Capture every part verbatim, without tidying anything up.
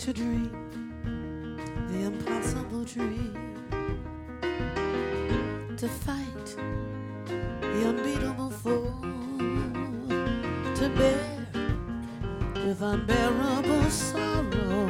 to dream the impossible dream, to fight the unbeatable foe, to bear with unbearable sorrow,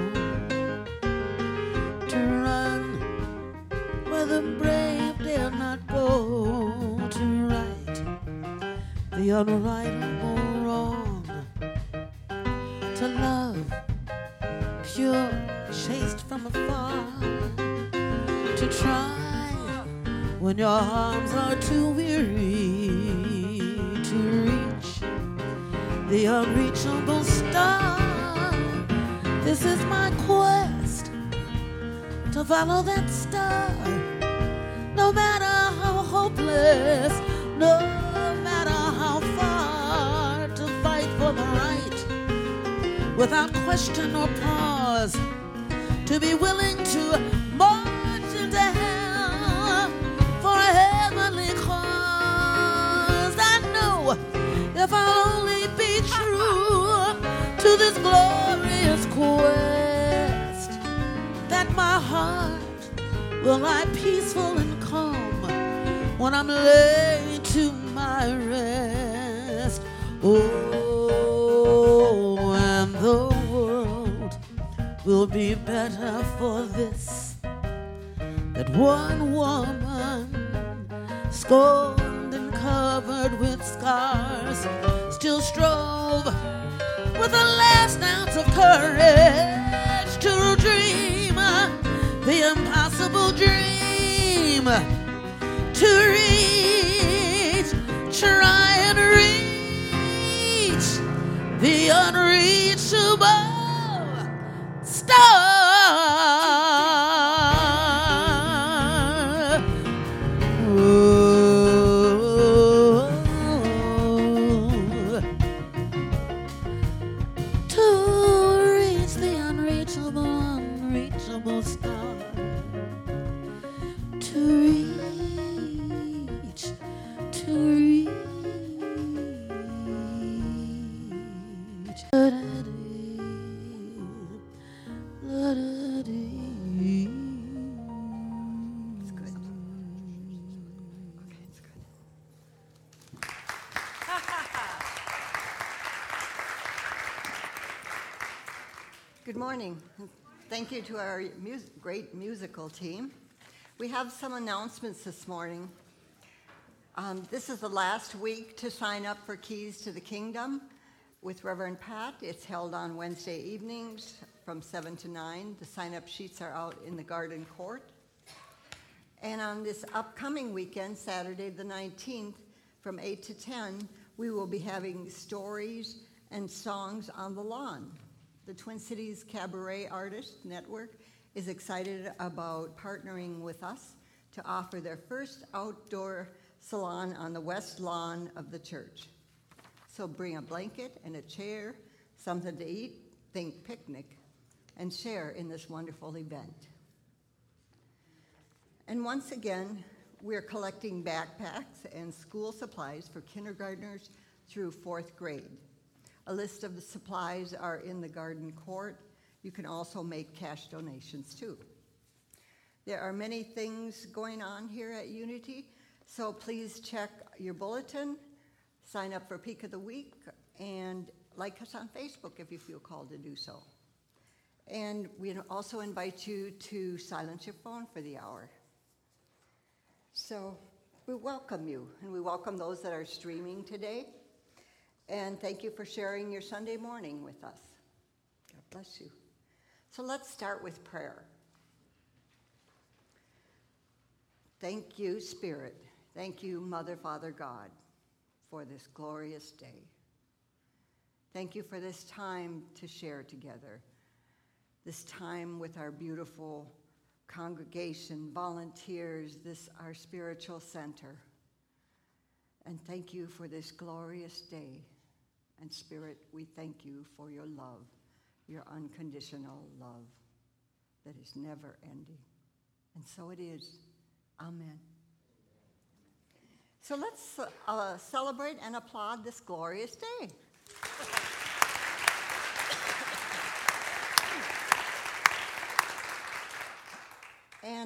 to run where the brave dare not go, to right the unrightable wrong, to love pure, chaste from afar, to try when your arms are too weary, to reach the unreachable star. This is my quest, to follow that star, no matter how hopeless, no matter how far, to fight for the right without question or pause, to be willing to march into hell for a heavenly cause. I know if I'll only be true to this glorious quest, that my heart will lie peaceful and calm when I'm laid to my rest. Oh, and the world will be better for this, that one woman, scorned and covered with scars, still strove with the last ounce of courage to dream the impossible dream, to reach, try and reach the unreachable star. Good morning. Thank you to our mus- great musical team. We have some announcements this morning. Um, this is the last week to sign up for Keys to the Kingdom with Reverend Pat. It's held on Wednesday evenings from seven to nine. The sign-up sheets are out in the garden court. And on this upcoming weekend, Saturday the nineteenth, from eight to ten, we will be having stories and songs on the lawn. The Twin Cities Cabaret Artist Network is excited about partnering with us to offer their first outdoor salon on the west lawn of the church. So bring a blanket and a chair, something to eat, think picnic, and share in this wonderful event. And once again, we're collecting backpacks and school supplies for kindergartners through fourth grade. A list of the supplies are in the garden court. You can also make cash donations too. There are many things going on here at Unity, so please check your bulletin, sign up for Peak of the Week, and like us on Facebook if you feel called to do so. And we also invite you to silence your phone for the hour. So we welcome you, and we welcome those that are streaming today. And thank you for sharing your Sunday morning with us. God bless you. So let's start with prayer. Thank you, Spirit. Thank you, Mother, Father, God, for this glorious day. Thank you for this time to share together, this time with our beautiful congregation, volunteers, this our spiritual center. And thank you for this glorious day. And Spirit, we thank you for your love, your unconditional love that is never ending. And so it is. Amen. So let's uh, celebrate and applaud this glorious day.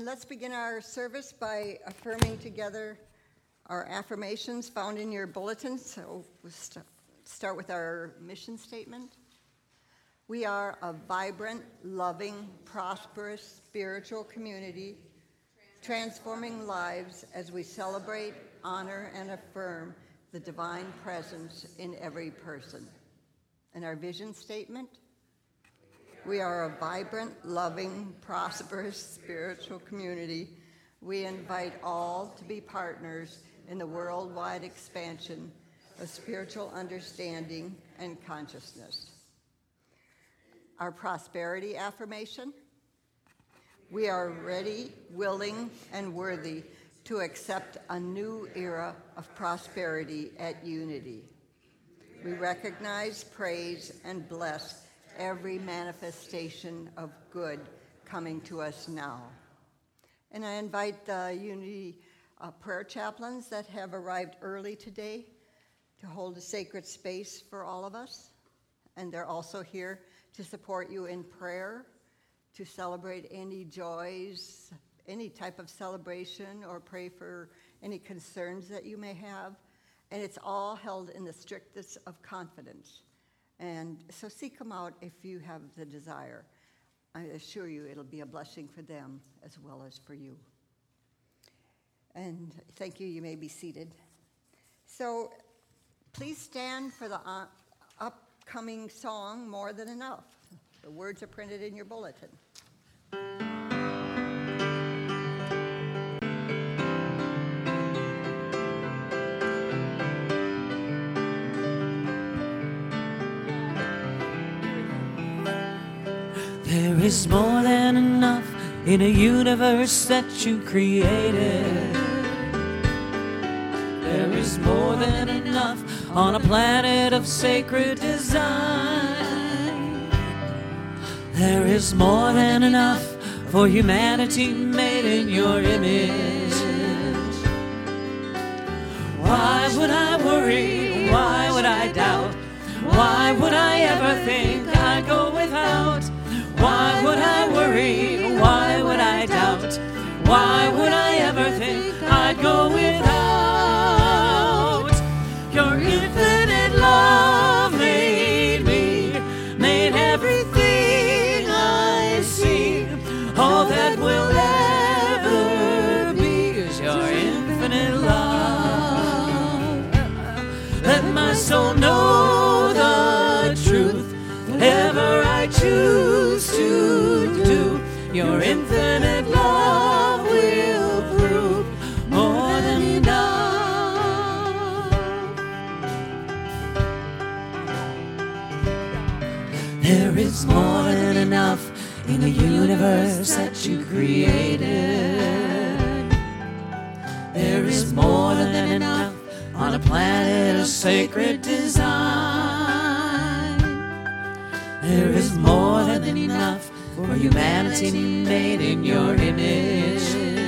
let's begin our service by affirming together our affirmations found in your bulletin. So we'll st- start with our mission statement. We are a vibrant, loving, prosperous, spiritual community, transforming lives as we celebrate, honor, and affirm the divine presence in every person. And our vision statement, we are a vibrant, loving, prosperous, spiritual community. We invite all to be partners in the worldwide expansion of spiritual understanding and consciousness. Our prosperity affirmation, we are ready, willing, and worthy to accept a new era of prosperity at Unity. We recognize, praise, and bless every manifestation of good coming to us now. And I invite the Unity uh, prayer chaplains that have arrived early today to hold a sacred space for all of us. And they're also here to support you in prayer, to celebrate any joys, any type of celebration, or pray for any concerns that you may have. And it's all held in the strictest of confidence. And so seek them out if you have the desire. I assure you it'll be a blessing for them as well as for you. And thank you, you may be seated. So please stand for the uh, upcoming song, More Than Enough. The words are printed in your bulletin. There is more than enough in a universe that you created. There is more than enough on a planet of sacred design. There is more than enough for humanity made in your image. Why would I worry? Why would I doubt? Why would I ever think I'd go without? Why would I worry? Why would I doubt? Why would I ever think I'd go without? Your infinite love made me, made everything I see. All that will ever be is your infinite love. Let my soul know the truth, whatever I choose to do. Your infinite love will prove more than enough. There is more than enough in the universe that you created. There is more than enough on a planet of sacred design. There is more than enough for humanity made in your image.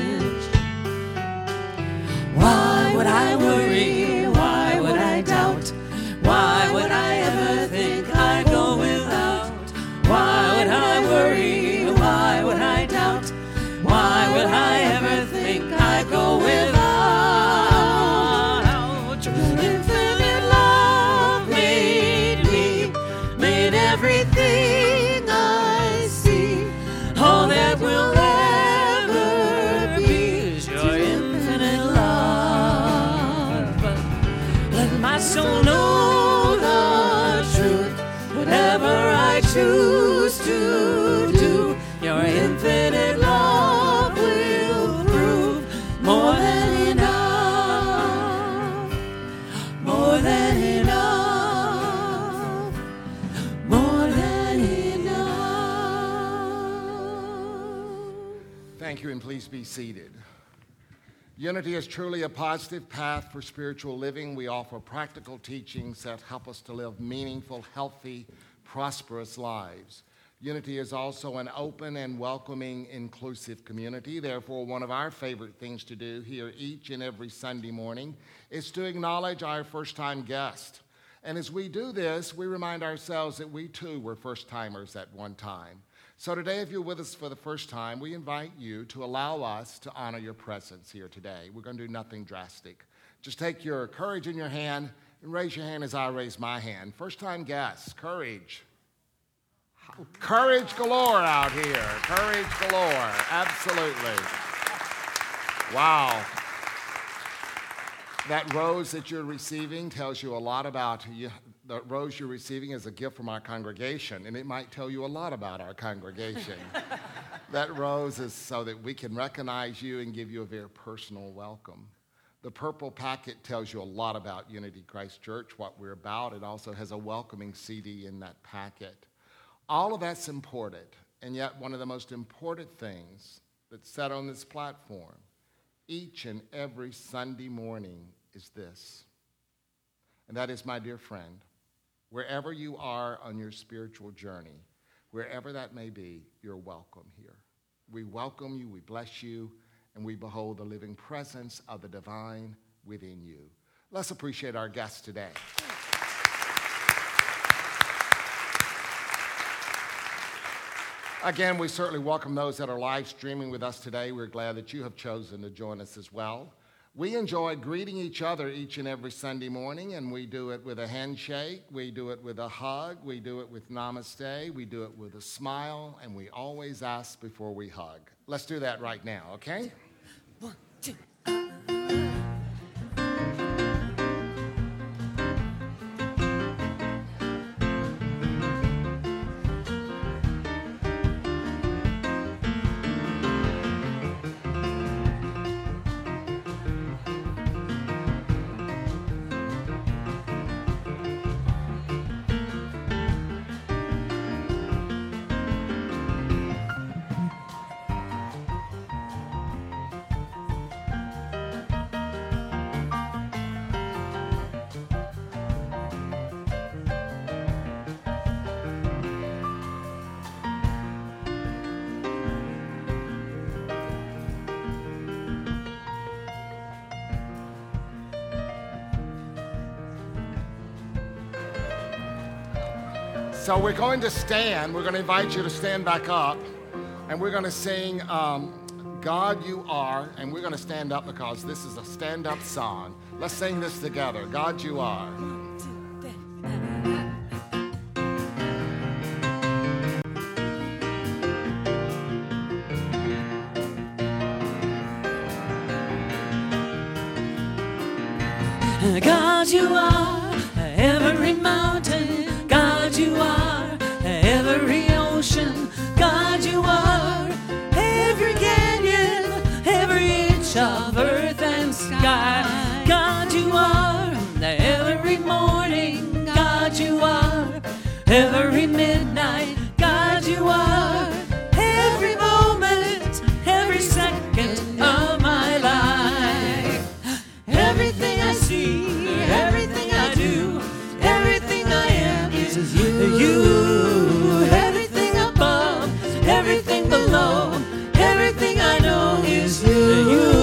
Why would I worry? Why would I doubt? Why would I ever think I'd go without? Why would I worry? Why would I doubt? Why would I ever think I'd go without? Your infinite love made me, made everything I see. All that will ever be is your infinite love. Let my soul know the truth, whatever I choose to do. Your infinite love will prove more than enough, more than enough, more than enough. Thank you, and please be seated. Unity is truly a positive path for spiritual living. We offer practical teachings that help us to live meaningful, healthy, prosperous lives. Unity is also an open and welcoming, inclusive community. Therefore, one of our favorite things to do here each and every Sunday morning is to acknowledge our first-time guest. And as we do this, we remind ourselves that we too were first-timers at one time. So today, if you're with us for the first time, we invite you to allow us to honor your presence here today. We're going to do nothing drastic. Just take your courage in your hand and raise your hand as I raise my hand. First-time guests, courage. Courage galore out here. Courage galore. Absolutely. Wow. That rose that you're receiving tells you a lot about you. The rose you're receiving is a gift from our congregation, and it might tell you a lot about our congregation. That rose is so that we can recognize you and give you a very personal welcome. The purple packet tells you a lot about Unity Christ Church, what we're about. It also has a welcoming C D in that packet. All of that's important, and yet one of the most important things that's said on this platform each and every Sunday morning is this, and that is, my dear friend, wherever you are on your spiritual journey, wherever that may be, you're welcome here. We welcome you, we bless you, and we behold the living presence of the divine within you. Let's appreciate our guests today. Again, we certainly welcome those that are live streaming with us today. We're glad that you have chosen to join us as well. We enjoy greeting each other each and every Sunday morning, and we do it with a handshake, we do it with a hug, we do it with namaste, we do it with a smile, and we always ask before we hug. Let's do that right now, okay? One, two. So we're going to stand. We're going to invite you to stand back up, and we're going to sing um, God You Are, and we're going to stand up because this is a stand-up song. Let's sing this together. God You Are. God, you are every mountain. God, you are every ocean. God, you are every canyon, every inch of earth and sky. God, you are every morning. God, you are every midnight. God, you are every moment, every second of my life. Everything I see, everything I do, everything I am is you. Everything above, everything below, everything I know is you.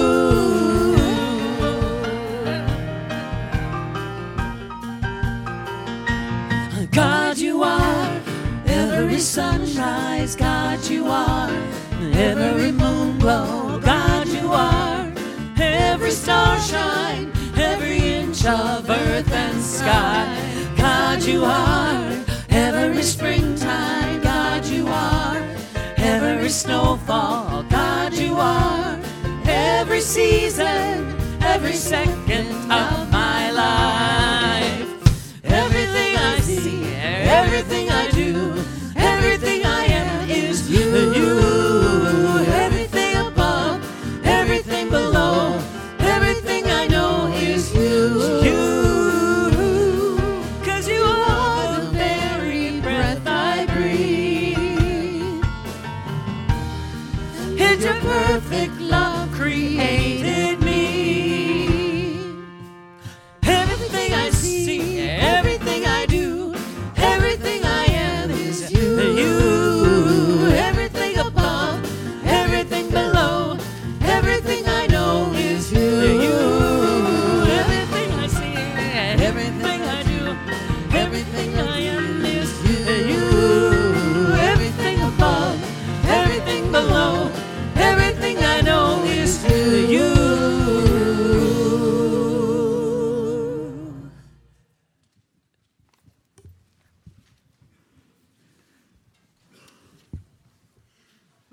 God, you are every sunrise. God, you are every moon glow. God, you are every star shine, every inch of earth and sky. God, you are every springtime. God, you are every snowfall. God, you are every season, every second of my life. Everything I see, everything I do, everything I am is you. You. Everything above, everything below, everything I know is you. You. 'Cause you are the very breath I breathe. And your perfect love created me. Everything I see, everything I do, everything I am is you. You. Everything above, everything below, everything I know is you. You. Everything I see, everything I do, everything I am is you. You. Everything above,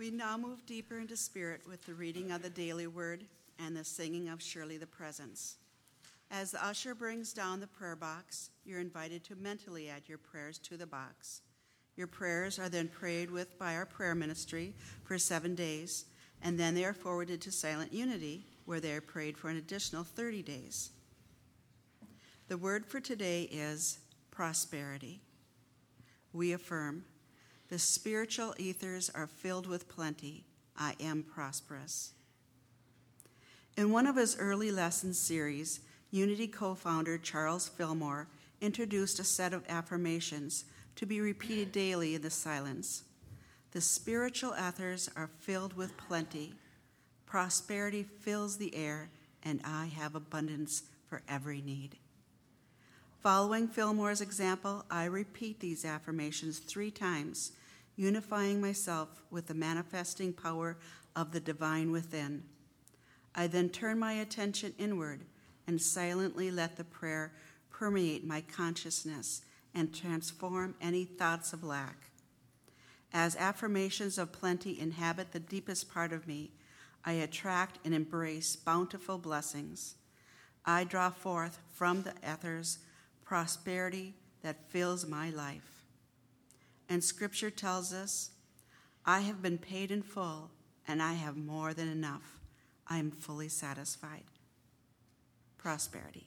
We now move deeper into spirit with the reading of the daily word and the singing of Surely the Presence. As the usher brings down the prayer box, you're invited to mentally add your prayers to the box. Your prayers are then prayed with by our prayer ministry for seven days, and then they are forwarded to Silent Unity, where they are prayed for an additional thirty days. The word for today is prosperity. We affirm, the spiritual ethers are filled with plenty. I am prosperous. In one of his early lesson series, Unity co-founder Charles Fillmore introduced a set of affirmations to be repeated daily in the silence. The spiritual ethers are filled with plenty. Prosperity fills the air, and I have abundance for every need. Following Fillmore's example, I repeat these affirmations three times, unifying myself with the manifesting power of the divine within. I then turn my attention inward and silently let the prayer permeate my consciousness and transform any thoughts of lack. As affirmations of plenty inhabit the deepest part of me, I attract and embrace bountiful blessings. I draw forth from the ethers prosperity that fills my life. And Scripture tells us, I have been paid in full, and I have more than enough. I am fully satisfied. Prosperity.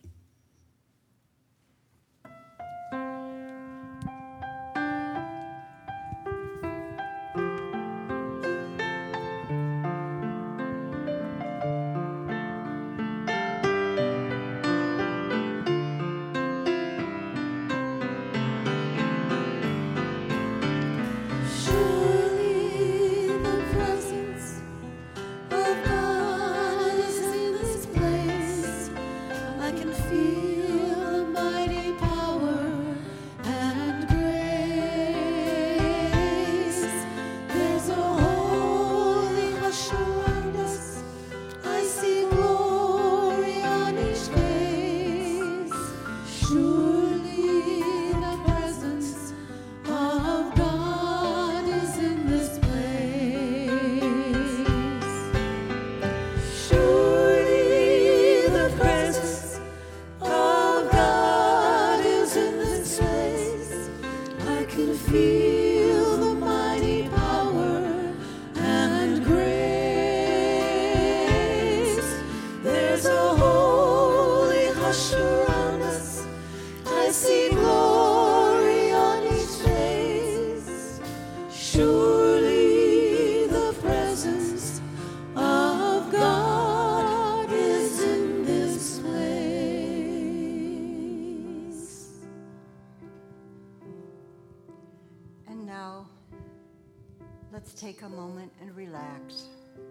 Take a moment and relax,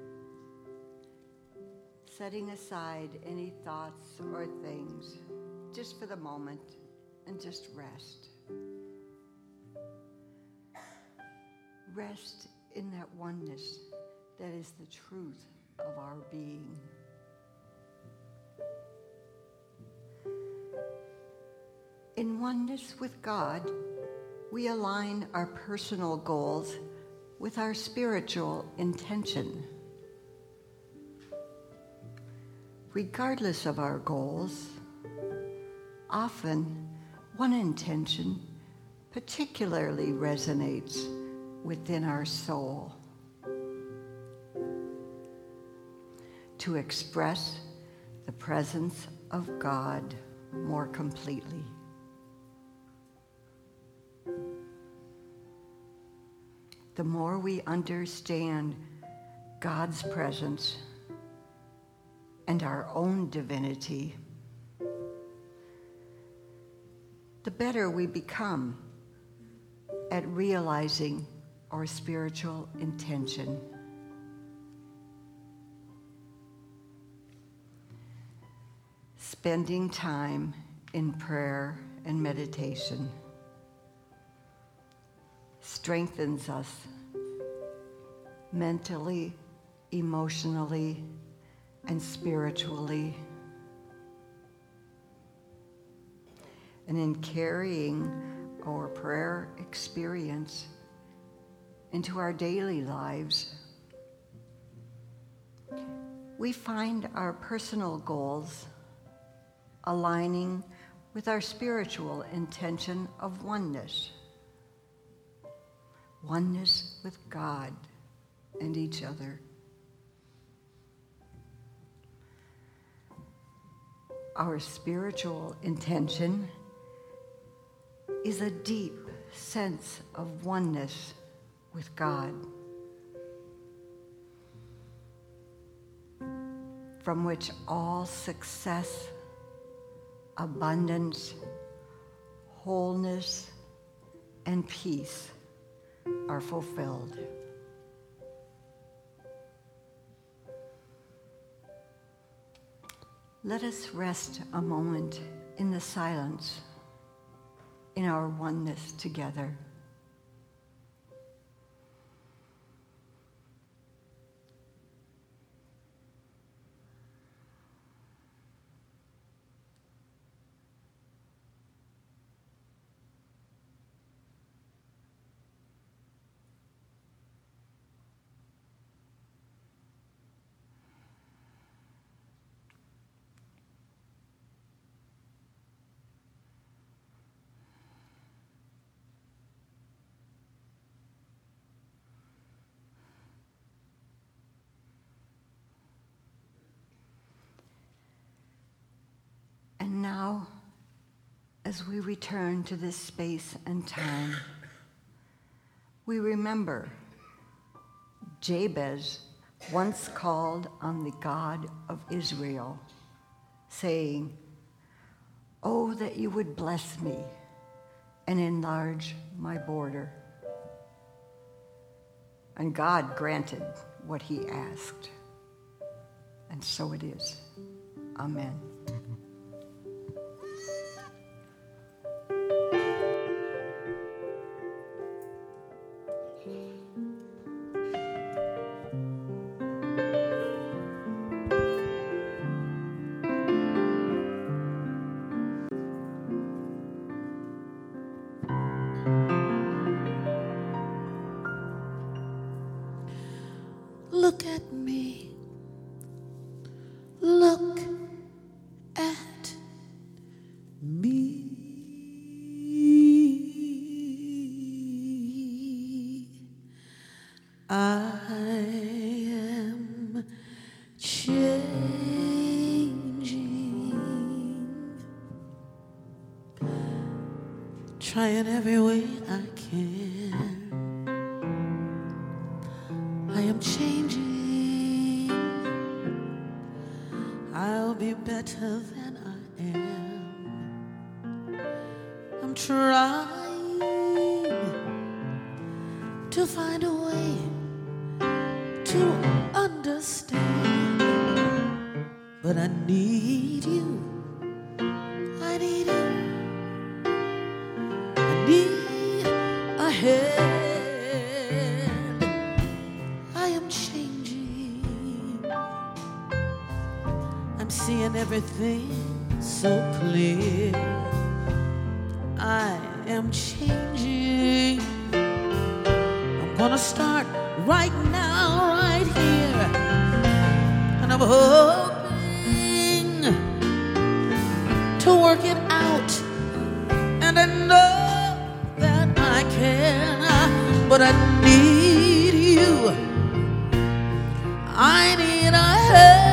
setting aside any thoughts or things just for the moment and just rest. Rest in that oneness that is the truth of our being. In oneness with God, we align our personal goals with our spiritual intention. Regardless of our goals, often one intention particularly resonates within our soul. To express the presence of God more completely. The more we understand God's presence and our own divinity, the better we become at realizing our spiritual intention. Spending time in prayer and meditation strengthens us mentally, emotionally, and spiritually. And in carrying our prayer experience into our daily lives, we find our personal goals aligning with our spiritual intention of oneness. Oneness with God and each other. Our spiritual intention is a deep sense of oneness with God, from which all success, abundance, wholeness, and peace are fulfilled. Let us rest a moment in the silence in our oneness together. And now, as we return to this space and time, we remember Jabez once called on the God of Israel, saying, "Oh, that you would bless me and enlarge my border." And God granted what he asked. And so it is. Amen. Look at me. Look at me. I am changing, trying every way I can. I am changing. I'll be better than I am. I'm trying to find a way to understand, but I need you. I need you. I need a hand. I'm seeing everything so clear. I am changing. I'm gonna start right now, right here. And I'm hoping to work it out. And I know that I can, but I need you. I need a hand.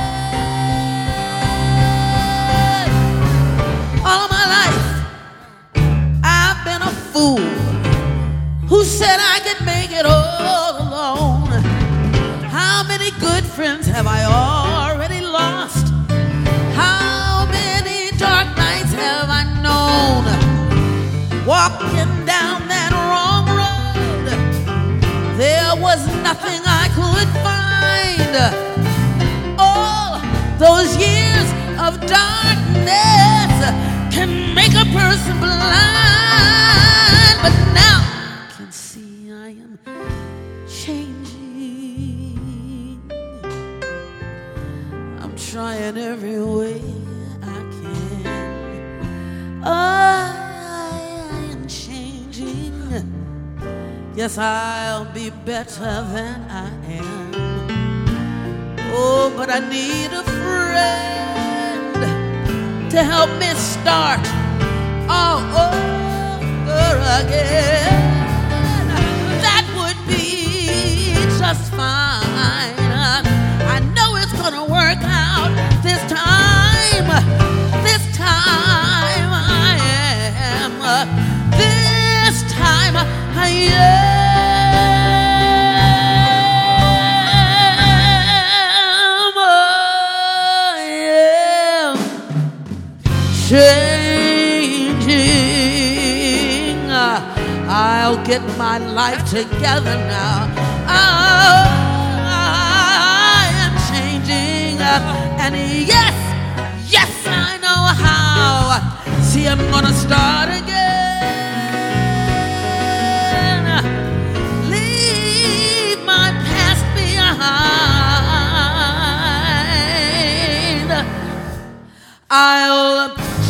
All my life, I've been a fool who said I could make it all alone. How many good friends have I already lost? How many dark nights have I known? Walking down that wrong road, there was nothing I could find. All those years of darkness can make a person blind, but now I can see I am changing. I'm trying every way I can. I am changing. Yes, I'll be better than I am. Oh, but I need a friend to help me start all over again. That would be just fine. I know it's gonna work out this time. This time I am. This time I am. I am changing. I'll get my life together now. Oh, I am changing. And yes, yes, I know how. See, I'm gonna start again. Leave my past behind. I'll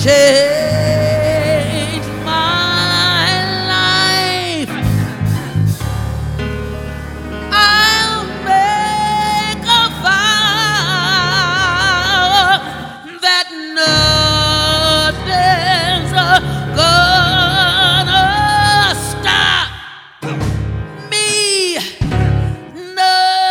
change my life. I'll make a vow that nothing's gonna stop me. No.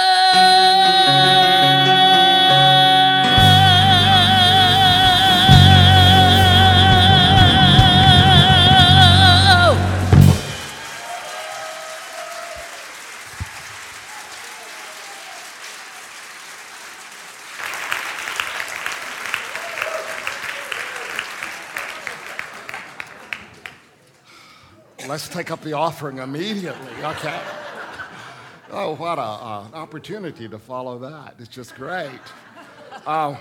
Let's take up the offering immediately, okay? Oh, what an opportunity to follow that. It's just great. Uh,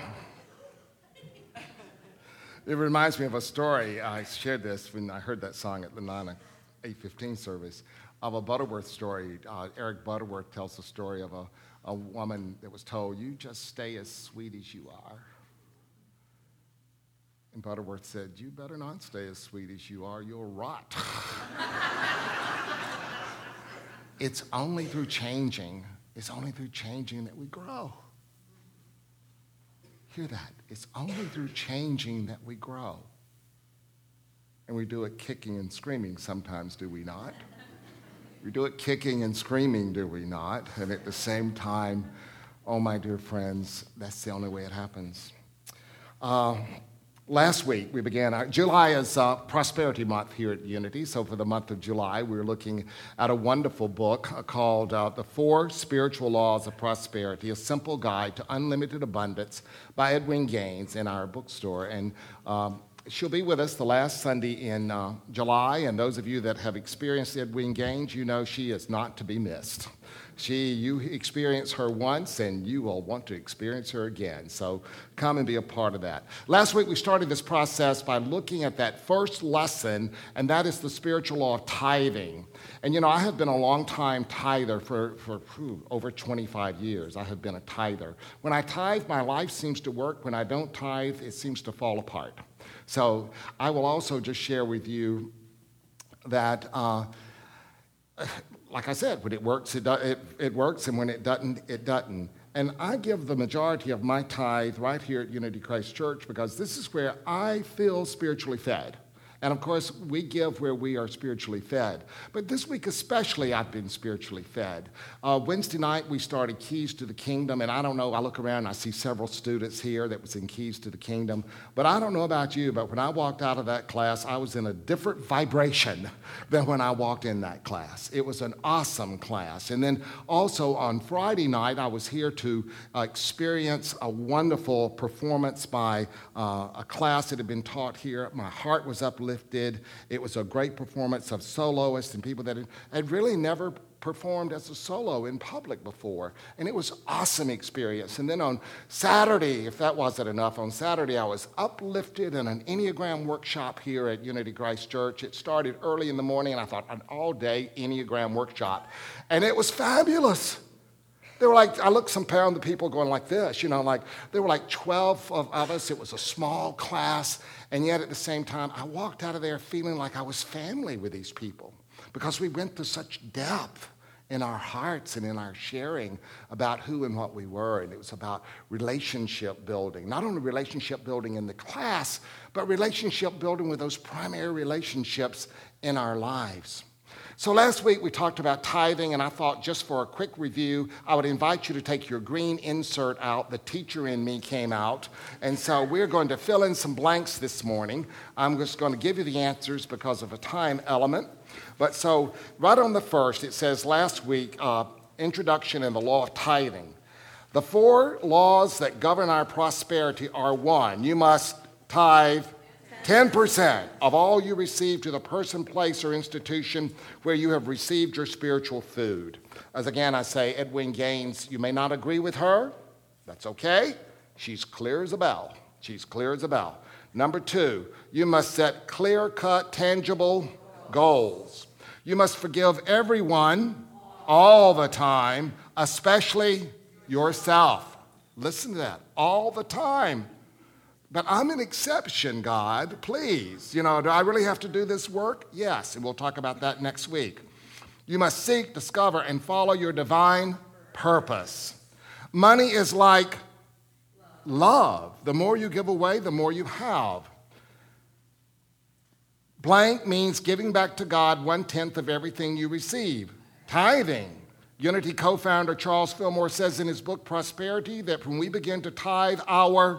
it reminds me of a story. I shared this when I heard that song at the nine eight fifteen service, of a Butterworth story. Uh, Eric Butterworth tells the story of a, a woman that was told, "You just stay as sweet as you are." And Butterworth said, "You better not stay as sweet as you are, you'll rot." It's only through changing, it's only through changing that we grow. Hear that? It's only through changing that we grow. And we do it kicking and screaming sometimes, do we not? We do it kicking and screaming, do we not? And at the same time, oh my dear friends, that's the only way it happens. Uh, Last week, we began, our, July is uh, Prosperity Month here at Unity, so for the month of July, we were looking at a wonderful book called uh, The Four Spiritual Laws of Prosperity, a simple guide to unlimited abundance by Edwin Gaines in our bookstore. And um, she'll be with us the last Sunday in uh, July, and those of you that have experienced Edwin Gaines, you know she is not to be missed. She, you experience her once, and you will want to experience her again. So come and be a part of that. Last week, we started this process by looking at that first lesson, and that is the spiritual law of tithing. And, you know, I have been a long-time tither for, for whew, over twenty-five years. I have been a tither. When I tithe, my life seems to work. When I don't tithe, it seems to fall apart. So I will also just share with you that... Uh, Like I said, when it works, it, do, it, it works, and when it doesn't, it doesn't. And I give the majority of my tithe right here at Unity Christ Church because this is where I feel spiritually fed. And of course, we give where we are spiritually fed. But this week especially, I've been spiritually fed. Uh, Wednesday night, we started Keys to the Kingdom. And I don't know, I look around and I see several students here that was in Keys to the Kingdom. But I don't know about you, but when I walked out of that class, I was in a different vibration than when I walked in that class. It was an awesome class. And then also on Friday night, I was here to uh, experience a wonderful performance by uh, a class that had been taught here. My heart was uplifted. It was a great performance of soloists and people that had, had really never performed as a solo in public before. And it was an awesome experience. And then on Saturday, if that wasn't enough, on Saturday I was uplifted in an Enneagram workshop here at Unity Christ Church. It started early in the morning, and I thought an all-day Enneagram workshop. And it was fabulous. They were like, I looked some around the people going like this, you know, like there were like twelve of, of us. It was a small class, and yet at the same time, I walked out of there feeling like I was family with these people because we went to such depth in our hearts and in our sharing about who and what we were. And it was about relationship building, not only relationship building in the class, but relationship building with those primary relationships in our lives. So last week we talked about tithing, and I thought just for a quick review, I would invite you to take your green insert out. The teacher in me came out, and so we're going to fill in some blanks this morning. I'm just going to give you the answers because of a time element. But so right on the first, it says last week, uh, introduction in the law of tithing. The four laws that govern our prosperity are one, you must tithe ten percent of all you receive to the person, place, or institution where you have received your spiritual food. As again I say, Edwin Gaines, you may not agree with her. That's okay. She's clear as a bell. She's clear as a bell. Number two, you must set clear-cut, tangible goals. You must forgive everyone all the time, especially yourself. Listen to that. All the time. But I'm an exception, God, please. You know, do I really have to do this work? Yes, and we'll talk about that next week. You must seek, discover, and follow your divine purpose. Money is like love. The more you give away, the more you have. Blank means giving back to God one-tenth of everything you receive. Tithing. Unity co-founder Charles Fillmore says in his book, Prosperity, that when we begin to tithe, our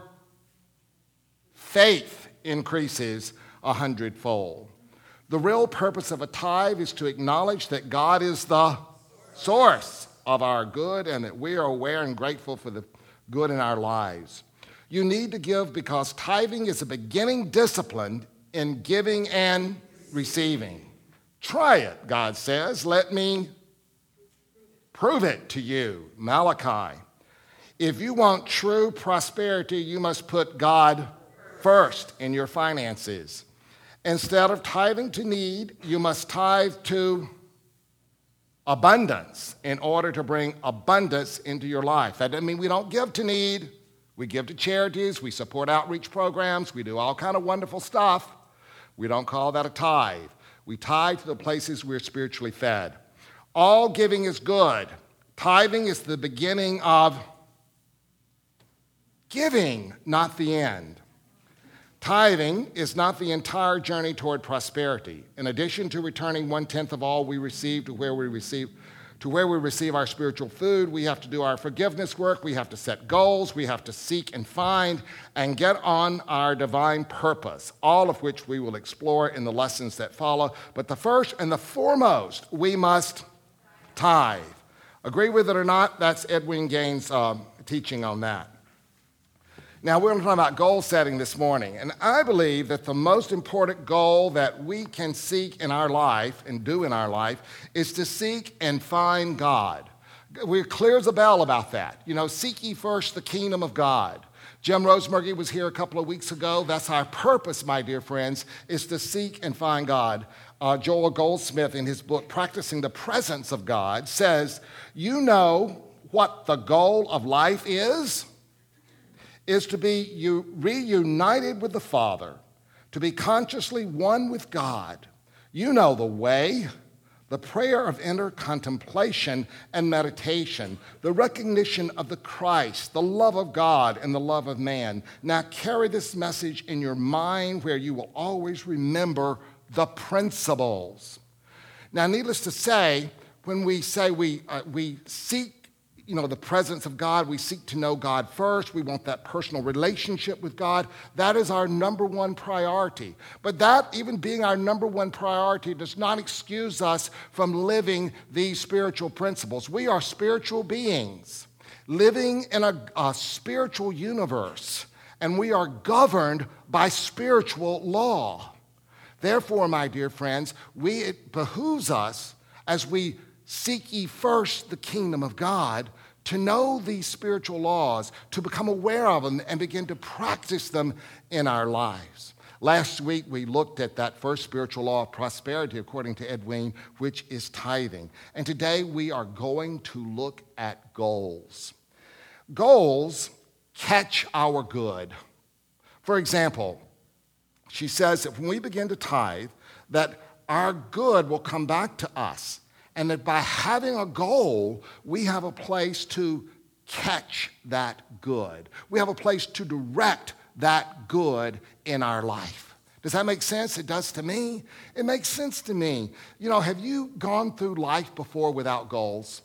faith increases a hundredfold. The real purpose of a tithe is to acknowledge that God is the source of our good and that we are aware and grateful for the good in our lives. You need to give because tithing is a beginning discipline in giving and receiving. Try it, God says. Let me prove it to you. Malachi. If you want true prosperity, you must put God first in your finances. Instead of tithing to need, you must tithe to abundance in order to bring abundance into your life. That doesn't mean we don't give to need. We give to charities, we support outreach programs, we do all kind of wonderful stuff. We don't call that a tithe. We tithe to the places we're spiritually fed. All giving is good. Tithing is the beginning of giving, not the end. Tithing is not the entire journey toward prosperity. In addition to returning one-tenth of all we receive to where we receive to where we receive our spiritual food, we have to do our forgiveness work, we have to set goals, we have to seek and find and get on our divine purpose, all of which we will explore in the lessons that follow. But the first and the foremost, we must tithe. Agree with it or not, that's Edwin Gaines' uh, teaching on that. Now, we're going to talk about goal setting this morning, and I believe that the most important goal that we can seek in our life and do in our life is to seek and find God. We're clear as a bell about that. You know, seek ye first the kingdom of God. Jim Rosemurgy was here a couple of weeks ago. That's our purpose, my dear friends, is to seek and find God. Uh, Joel Goldsmith, in his book, Practicing the Presence of God, says, you know what the goal of life is? Is to be you reunited with the Father, to be consciously one with God. You know the way, the prayer of inner contemplation and meditation, the recognition of the Christ, the love of God and the love of man. Now carry this message in your mind where you will always remember the principles. Now, needless to say, when we say we, uh, we seek you know, the presence of God, we seek to know God first. We want that personal relationship with God. That is our number one priority. But that, even being our number one priority, does not excuse us from living these spiritual principles. We are spiritual beings living in a, a spiritual universe, and we are governed by spiritual law. Therefore, my dear friends, we, it behooves us as we seek ye first the kingdom of God, to know these spiritual laws, to become aware of them and begin to practice them in our lives. Last week, we looked at that first spiritual law of prosperity, according to Edwin, which is tithing. And today, we are going to look at goals. Goals catch our good. For example, she says that when we begin to tithe, that our good will come back to us. And that by having a goal, we have a place to catch that good. We have a place to direct that good in our life. Does that make sense? It does to me. It makes sense to me. You know, have you gone through life before without goals?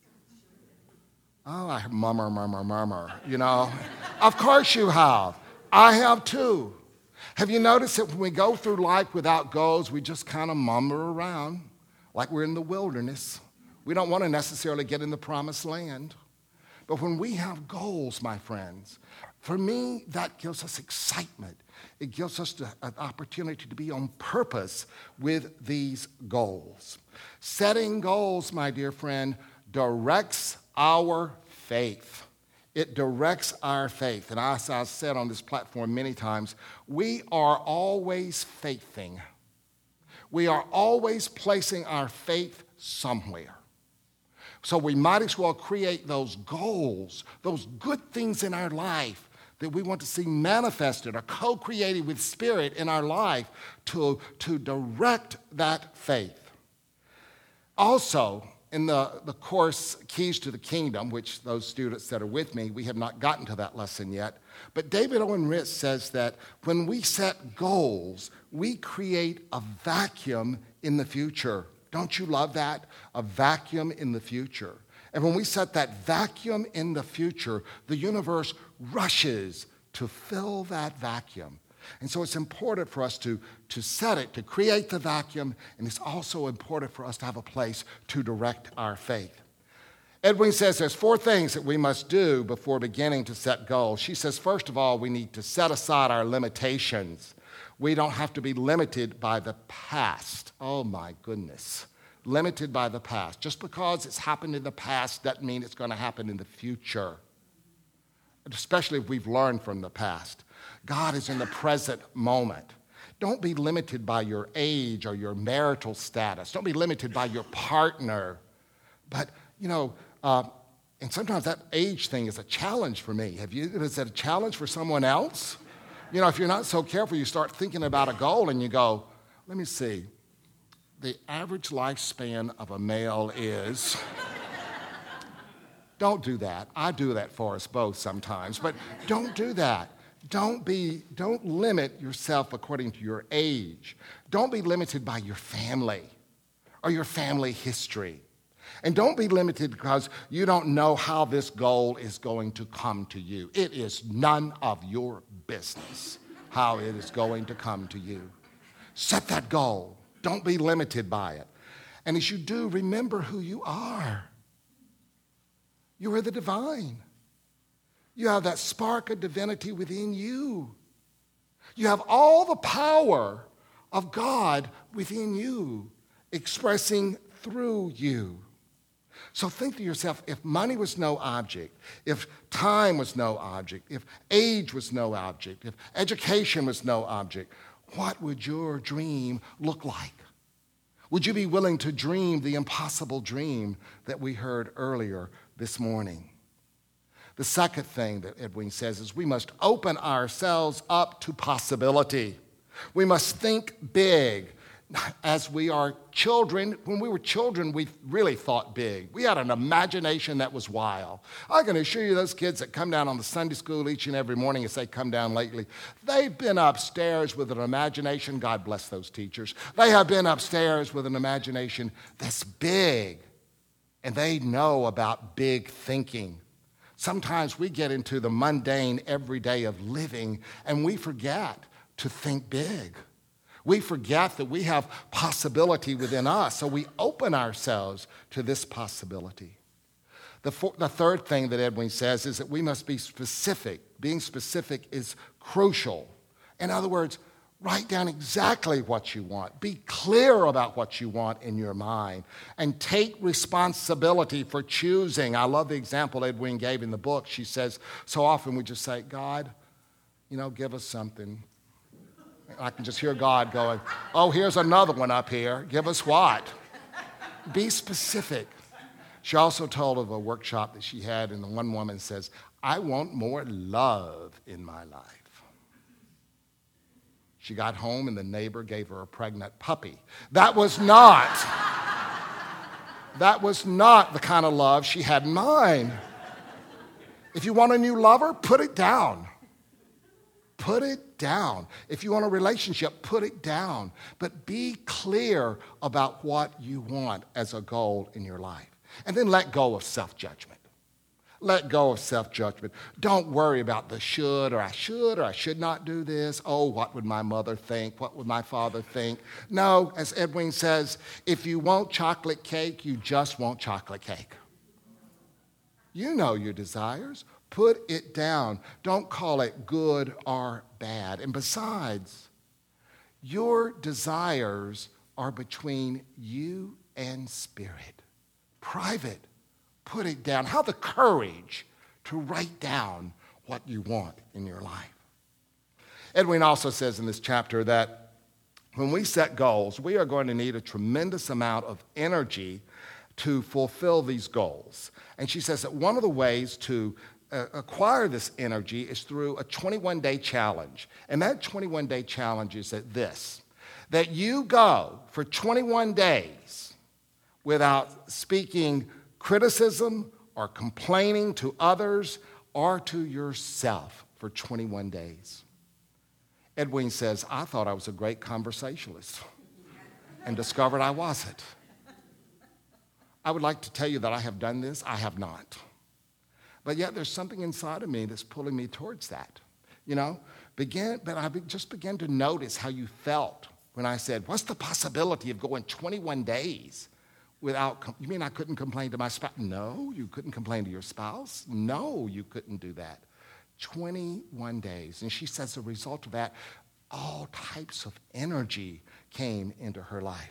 Oh, I murmur, murmur, murmur, you know. Of course you have. I have too. Have you noticed that when we go through life without goals, we just kind of mumble around like we're in the wilderness? We don't want to necessarily get in the promised land. But when we have goals, my friends, for me, that gives us excitement. It gives us the, an opportunity to be on purpose with these goals. Setting goals, my dear friend, directs our faith. It directs our faith. And as I've said on this platform many times, we are always faithing. We are always placing our faith somewhere. So we might as well create those goals, those good things in our life that we want to see manifested or co-created with Spirit in our life to, to direct that faith. Also, in the, the course Keys to the Kingdom, which those students that are with me, we have not gotten to that lesson yet, but David Owen Ritz says that when we set goals, we create a vacuum in the future. Don't you love that? A vacuum in the future. And when we set that vacuum in the future, the universe rushes to fill that vacuum. And so it's important for us to, to set it, to create the vacuum, and it's also important for us to have a place to direct our faith. Edwin says there's four things that we must do before beginning to set goals. She says, first of all, we need to set aside our limitations. We don't have to be limited by the past. Oh, my goodness. Limited by the past. Just because it's happened in the past doesn't mean it's going to happen in the future, especially if we've learned from the past. God is in the present moment. Don't be limited by your age or your marital status. Don't be limited by your partner. But, you know, uh, and sometimes that age thing is a challenge for me. Have you, is it a challenge for someone else? You know, if you're not so careful, you start thinking about a goal and you go, let me see. The average lifespan of a male is... Don't do that. I do that for us both sometimes, but don't do that. Don't be, don't limit yourself according to your age. Don't be limited by your family or your family history. And don't be limited because you don't know how this goal is going to come to you. It is none of your business how it is going to come to you. Set that goal. Don't be limited by it. And as you do, remember who you are. You are the divine. You have that spark of divinity within you. You have all the power of God within you, expressing through you. So think to yourself, if money was no object, if time was no object, if age was no object, if education was no object, what would your dream look like? Would you be willing to dream the impossible dream that we heard earlier this morning? The second thing that Edwin says is we must open ourselves up to possibility. We must think big. As we are children, when we were children, we really thought big. We had an imagination that was wild. I can assure you those kids that come down on the Sunday school each and every morning as they come down lately, they've been upstairs with an imagination. God bless those teachers. They have been upstairs with an imagination that's big, and they know about big thinking. Sometimes we get into the mundane everyday of living, and we forget to think big. We forget that we have possibility within us, so we open ourselves to this possibility. The, for, the third thing that Edwin says is that we must be specific. Being specific is crucial. In other words, write down exactly what you want. Be clear about what you want in your mind, and take responsibility for choosing. I love the example Edwin gave in the book. She says, so often we just say, God, you know, give us something. I can just hear God going, oh, here's another one up here. Give us what? Be specific. She also told of a workshop that she had, and the one woman says, I want more love in my life. She got home, and the neighbor gave her a pregnant puppy. That was not, That was not the kind of love she had in mind. If you want a new lover, put it down. Put it down. If you want a relationship, put it down. But be clear about what you want as a goal in your life. And then let go of self-judgment. Let go of self-judgment. Don't worry about the should or I should or I should not do this. Oh, what would my mother think? What would my father think? No, as Edwin says, if you want chocolate cake, you just want chocolate cake. You know your desires. Put it down. Don't call it good or bad. And besides, your desires are between you and Spirit. Private. Put it down. Have the courage to write down what you want in your life. Edwin also says in this chapter that when we set goals, we are going to need a tremendous amount of energy to fulfill these goals. And she says that one of the ways to uh, acquire this energy is through a twenty-one day challenge. And that twenty-one day challenge is that this, that you go for twenty-one days without speaking criticism or complaining to others or to yourself for twenty-one days. Edwin says, I thought I was a great conversationalist and discovered I wasn't. I would like to tell you that I have done this. I have not. But yet there's something inside of me that's pulling me towards that. You know, begin, but I just began to notice how you felt when I said, what's the possibility of going twenty-one days without, you mean I couldn't complain to my spouse? No, you couldn't complain to your spouse. No, you couldn't do that. twenty-one days. And she says as a result of that, all types of energy came into her life.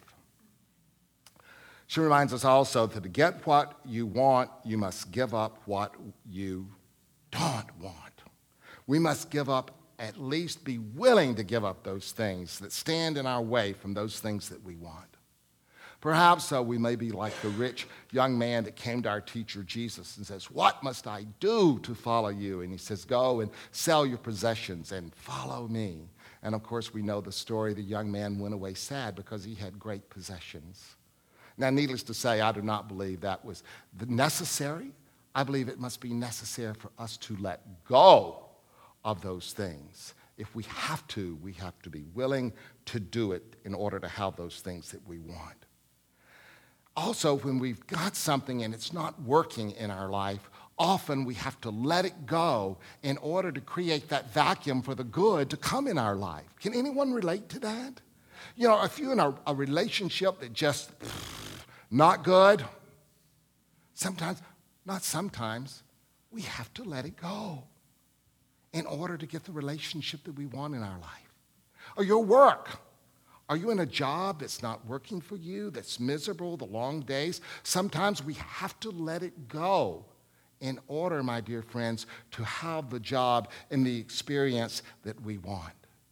She reminds us also that to get what you want, you must give up what you don't want. We must give up, at least be willing to give up those things that stand in our way from those things that we want. Perhaps uh, we may be like the rich young man that came to our teacher Jesus and says, what must I do to follow you? And he says, go and sell your possessions and follow me. And of course, we know the story. The young man went away sad because he had great possessions. Now, needless to say, I do not believe that was necessary. I believe it must be necessary for us to let go of those things. If we have to, we have to be willing to do it in order to have those things that we want. Also, when we've got something and it's not working in our life, often we have to let it go in order to create that vacuum for the good to come in our life. Can anyone relate to that? You know, if you're in a, a relationship that just not good, sometimes, not sometimes, we have to let it go in order to get the relationship that we want in our life. Or your work. Are you in a job that's not working for you, that's miserable, the long days? Sometimes we have to let it go in order, my dear friends, to have the job and the experience that we want.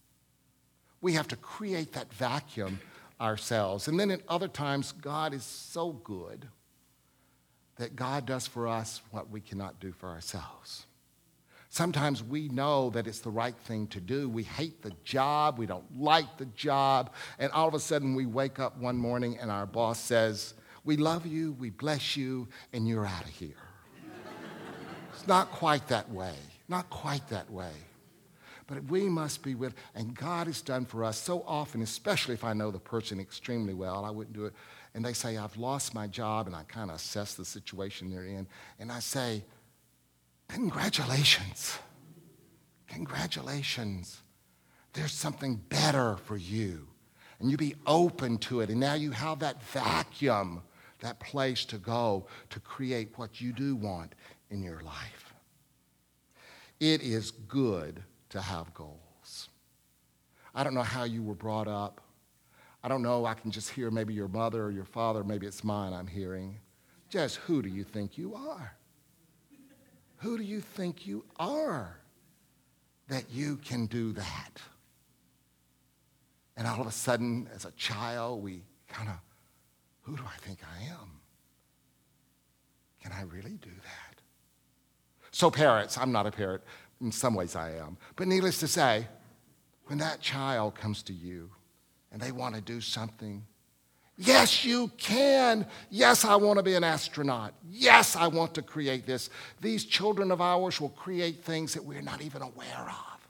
We have to create that vacuum ourselves. And then at other times, God is so good that God does for us what we cannot do for ourselves. Sometimes we know that it's the right thing to do. We hate the job. We don't like the job. And all of a sudden, we wake up one morning and our boss says, we love you, we bless you, and you're out of here. It's not quite that way. Not quite that way. But we must be with, and God has done for us so often, especially if I know the person extremely well, I wouldn't do it. And they say, I've lost my job, and I kind of assess the situation they're in. And I say, congratulations. Congratulations. There's something better for you. And you be open to it. And now you have that vacuum, that place to go to create what you do want in your life. It is good to have goals. I don't know how you were brought up. I don't know, I can just hear maybe your mother or your father, maybe it's mine I'm hearing. Just who do you think you are? Who do you think you are that you can do that? And all of a sudden, as a child, we kind of, who do I think I am? Can I really do that? So parents, I'm not a parent. In some ways I am. But needless to say, when that child comes to you and they want to do something Yes, you can. Yes, I want to be an astronaut. Yes, I want to create this. These children of ours will create things that we're not even aware of.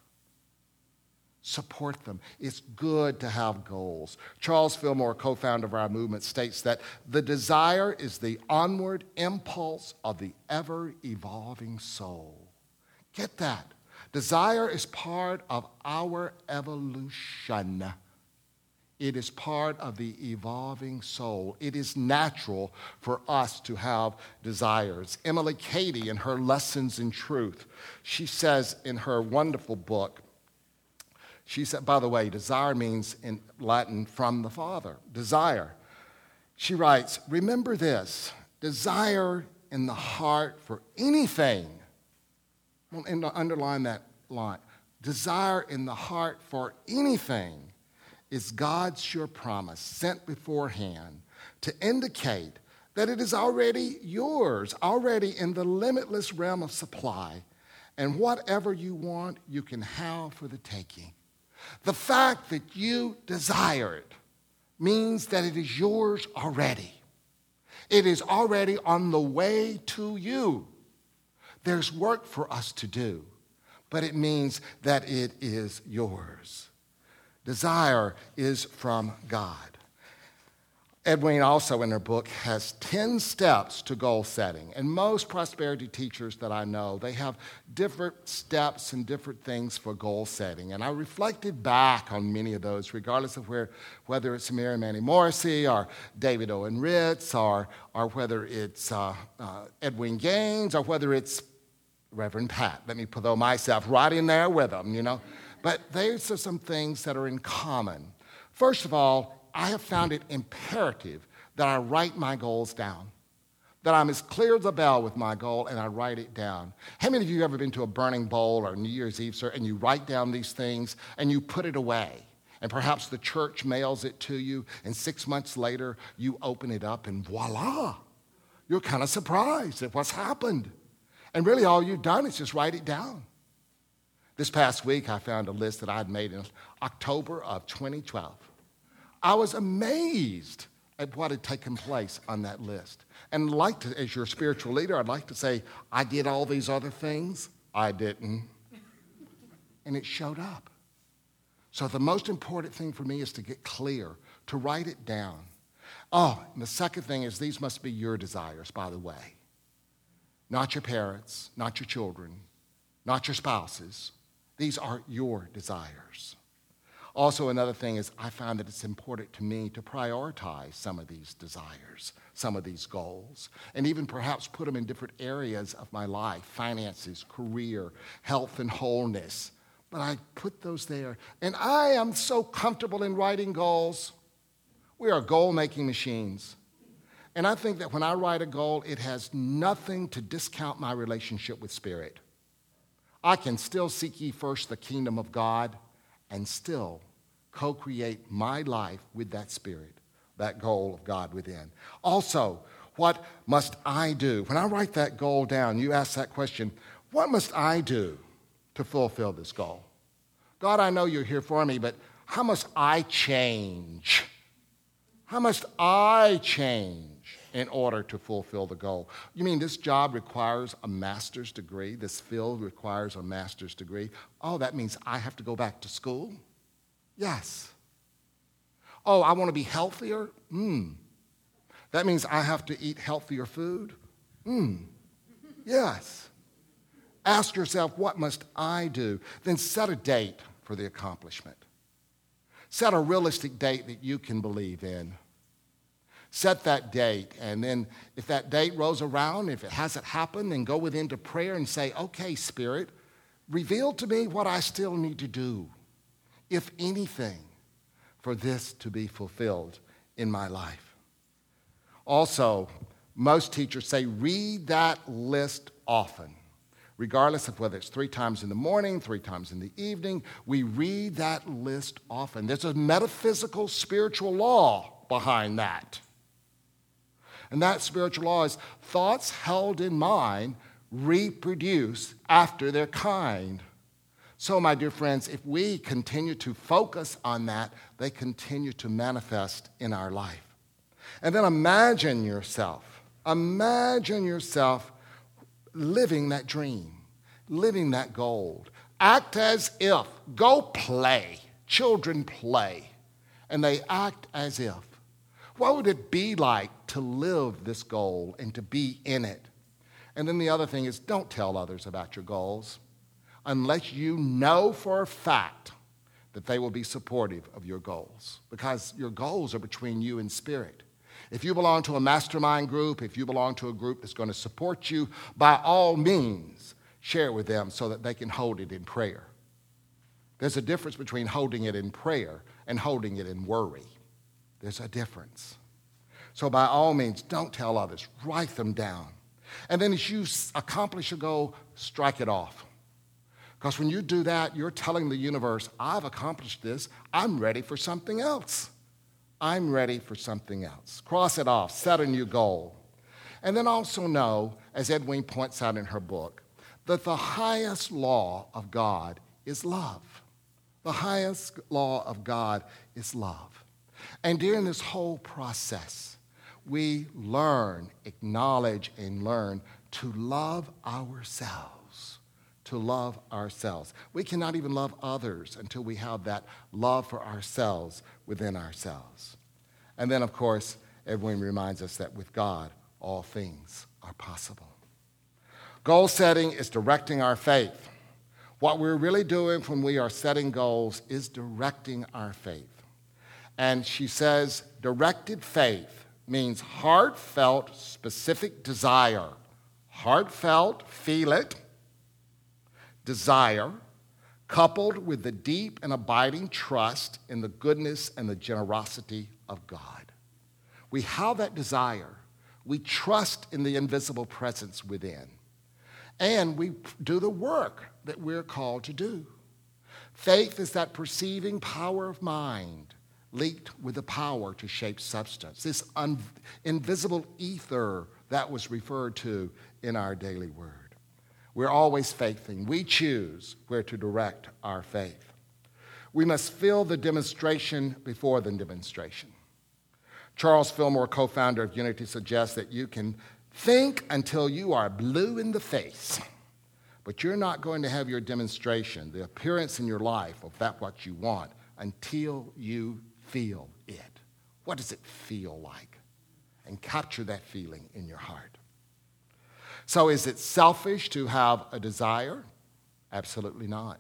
Support them. It's good to have goals. Charles Fillmore, co-founder of our movement, states that the desire is the onward impulse of the ever-evolving soul. Get that. Desire is part of our evolution. It is part of the evolving soul. It is natural for us to have desires. Emily Cady, in her Lessons in Truth, she says in her wonderful book, she said, by the way, desire means in Latin from the Father, desire. She writes, remember this, desire in the heart for anything, and underline that line, desire in the heart for anything is God's sure promise sent beforehand to indicate that it is already yours, already in the limitless realm of supply, and whatever you want, you can have for the taking. The fact that you desire it means that it is yours already. It is already on the way to you. There's work for us to do, but it means that it is yours. Desire is from God. Edwene also in her book has ten steps to goal setting. And most prosperity teachers that I know, they have different steps and different things for goal setting. And I reflected back on many of those, regardless of where, whether it's Mary Manny Morrissey or David Owen Ritz or, or whether it's uh, uh, Edwene Gaines or whether it's Reverend Pat. Let me throw myself right in there with them, you know. But these are some things that are in common. First of all, I have found it imperative that I write my goals down, that I'm as clear as a bell with my goal and I write it down. How many of you have ever been to a burning bowl or New Year's Eve, sir, and you write down these things and you put it away? And perhaps the church mails it to you, and six months later you open it up and voila, you're kind of surprised at what's happened. And really all you've done is just write it down. This past week, I found a list that I had made in October of twenty twelve. I was amazed at what had taken place on that list. And like to, as your spiritual leader, I'd like to say, I did all these other things. I didn't. And it showed up. So the most important thing for me is to get clear, to write it down. Oh, and the second thing is these must be your desires, by the way. Not your parents, not your children, not your spouses. These are your desires. Also, another thing is I find that it's important to me to prioritize some of these desires, some of these goals, and even perhaps put them in different areas of my life, finances, career, health, and wholeness. But I put those there. And I am so comfortable in writing goals. We are goal-making machines. And I think that when I write a goal, it has nothing to discount my relationship with Spirit. I can still seek ye first the kingdom of God and still co-create my life with that Spirit, that goal of God within. Also, what must I do? When I write that goal down, you ask that question, what must I do to fulfill this goal? God, I know you're here for me, but how must I change? How must I change in order to fulfill the goal? You mean this job requires a master's degree? This field requires a master's degree? Oh, that means I have to go back to school? Yes. Oh, I want to be healthier? Hmm. That means I have to eat healthier food? Hmm. Yes. Ask yourself, what must I do? Then set a date for the accomplishment. Set a realistic date that you can believe in. Set that date, and then if that date rolls around, if it hasn't happened, then go within to prayer and say, okay, Spirit, reveal to me what I still need to do, if anything, for this to be fulfilled in my life. Also, most teachers say read that list often. Regardless of whether it's three times in the morning, three times in the evening, we read that list often. There's a metaphysical, spiritual law behind that. And that spiritual law is thoughts held in mind reproduce after their kind. So, my dear friends, if we continue to focus on that, they continue to manifest in our life. And then imagine yourself, imagine yourself living that dream, living that goal. Act as if. Go play. Children play. And they act as if. What would it be like to live this goal and to be in it? And then the other thing is, don't tell others about your goals unless you know for a fact that they will be supportive of your goals, because your goals are between you and Spirit. If you belong to a mastermind group, if you belong to a group that's going to support you, by all means, share it with them so that they can hold it in prayer. There's a difference between holding it in prayer and holding it in worry. There's a difference. So by all means, don't tell others. Write them down. And then as you accomplish a goal, strike it off. Because when you do that, you're telling the universe, I've accomplished this. I'm ready for something else. I'm ready for something else. Cross it off. Set a new goal. And then also know, as Edwene points out in her book, that the highest law of God is love. The highest law of God is love. And during this whole process, we learn, acknowledge, and learn to love ourselves. To love ourselves. We cannot even love others until we have that love for ourselves within ourselves. And then, of course, Edwene reminds us that with God, all things are possible. Goal setting is directing our faith. What we're really doing when we are setting goals is directing our faith. And she says, directed faith means heartfelt, specific desire. Heartfelt, feel it, desire, coupled with the deep and abiding trust in the goodness and the generosity of God. We have that desire. We trust in the invisible presence within. And we do the work that we're called to do. Faith is that perceiving power of mind linked with the power to shape substance, this un- invisible ether that was referred to in our daily word. We're always faithing. We choose where to direct our faith. We must feel the demonstration before the demonstration. Charles Fillmore, co-founder of Unity, suggests that you can think until you are blue in the face, but you're not going to have your demonstration, the appearance in your life of that what you want, until you feel it. What does it feel like? And capture that feeling in your heart. So is it selfish to have a desire? Absolutely not.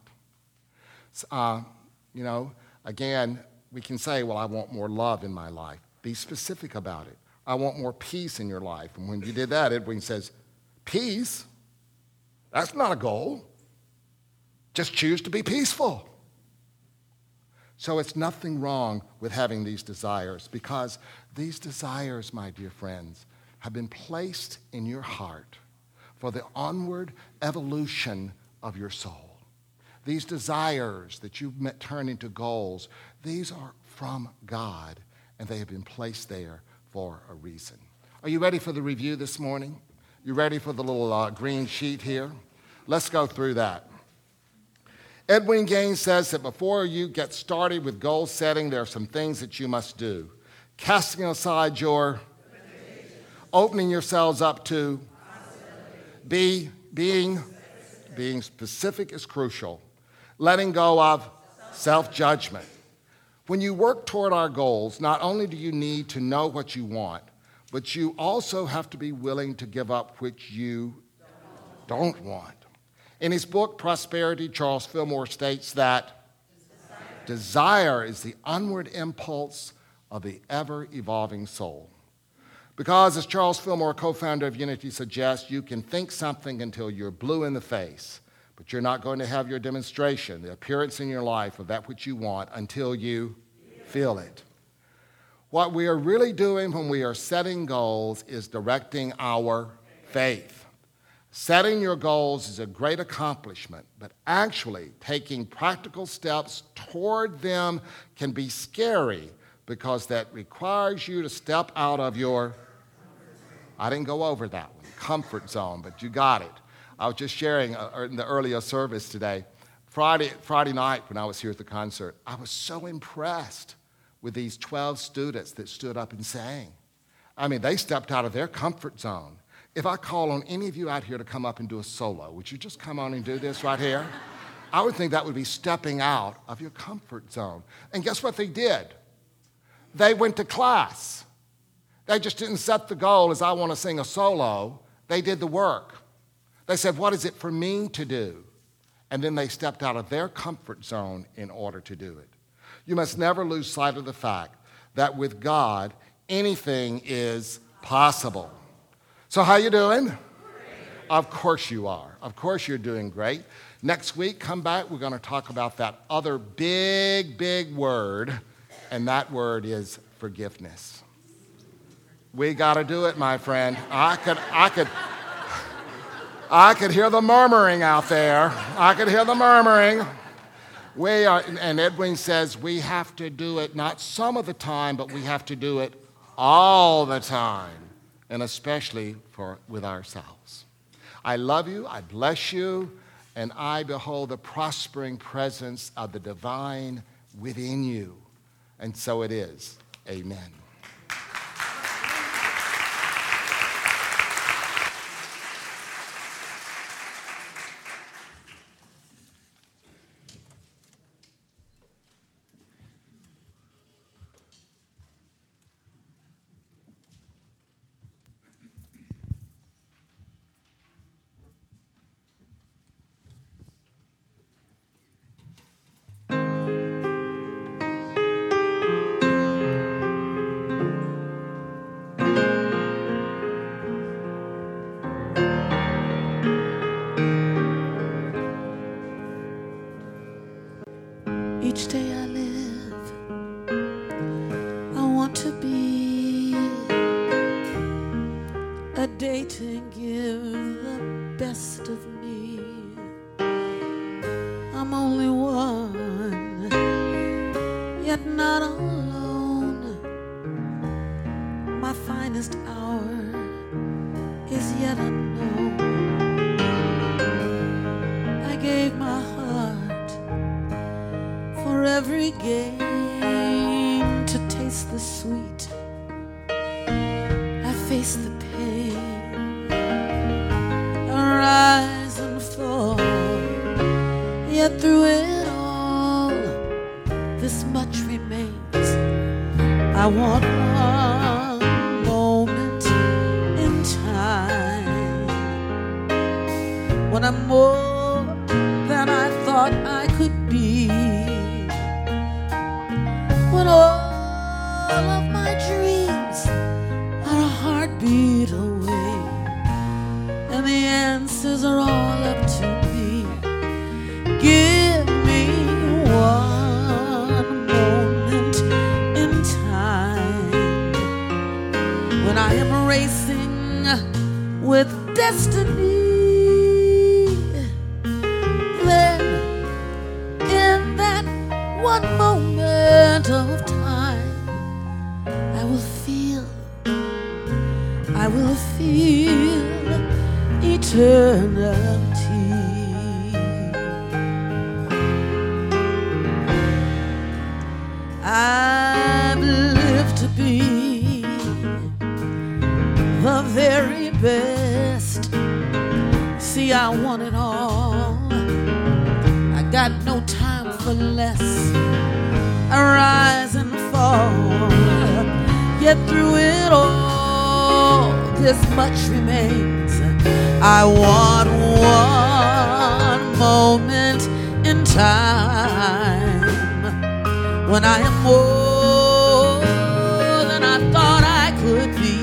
Uh, you know, again, we can say, well, I want more love in my life. Be specific about it. I want more peace in your life. And when you did that, Edwene says, peace? That's not a goal. Just choose to be peaceful. So it's nothing wrong with having these desires, because these desires, my dear friends, have been placed in your heart for the onward evolution of your soul. These desires that you turn into goals, these are from God, and they have been placed there for a reason. Are you ready for the review this morning? You ready for the little uh, green sheet here? Let's go through that. Edwene Gaines says that before you get started with goal setting, there are some things that you must do. Casting aside your, opening yourselves up to, be, being, being specific is crucial. Letting go of self-judgment. When you work toward our goals, not only do you need to know what you want, but you also have to be willing to give up which you don't want. In his book, Prosperity, Charles Fillmore states that desire, desire is the onward impulse of the ever-evolving soul. Because, as Charles Fillmore, co-founder of Unity, suggests, you can think something until you're blue in the face, but you're not going to have your demonstration, the appearance in your life of that which you want, until you feel it. What we are really doing when we are setting goals is directing our faith. Setting your goals is a great accomplishment, but actually taking practical steps toward them can be scary, because that requires you to step out of your, I didn't go over that one, comfort zone, but you got it. I was just sharing uh, in the earlier service today, Friday, Friday night when I was here at the concert, I was so impressed with these twelve students that stood up and sang. I mean, they stepped out of their comfort zone. If I call on any of you out here to come up and do a solo, would you just come on and do this right here? I would think that would be stepping out of your comfort zone. And guess what they did? They went to class. They just didn't set the goal as I want to sing a solo. They did the work. They said, what is it for me to do? And then they stepped out of their comfort zone in order to do it. You must never lose sight of the fact that with God, anything is possible. So how you doing? Great. Of course you are. Of course you're doing great. Next week, come back. We're going to talk about that other big, big word, and that word is forgiveness. We got to do it, my friend. I could, I could, I could hear the murmuring out there. I could hear the murmuring. We are, and Edwin says we have to do it not some of the time, but we have to do it all the time, and especially for with ourselves. I love you. I bless you. And I behold the prospering presence of the divine within you. And so it is. Amen. Each day I live, I want to be a day to give the best of me. I'm only one, yet not alone. My finest hour is yet unknown. I gave my heart for every gain to taste the sweet. I face the pain, rise and fall, yet through it all, this much remains. I want one moment in time when I'm more than I thought I could be. When all of my dreams are a heartbeat away, and the answers are all up to me. Give me one moment in time when I am racing with destiny. Then, in that one moment of time, I will feel, I will feel eternity. I've lived to be the very best. See, I want it all. I got no time for less. I rise and fall, yet through it all, this much remains. I want one moment in time when I am more than I thought I could be.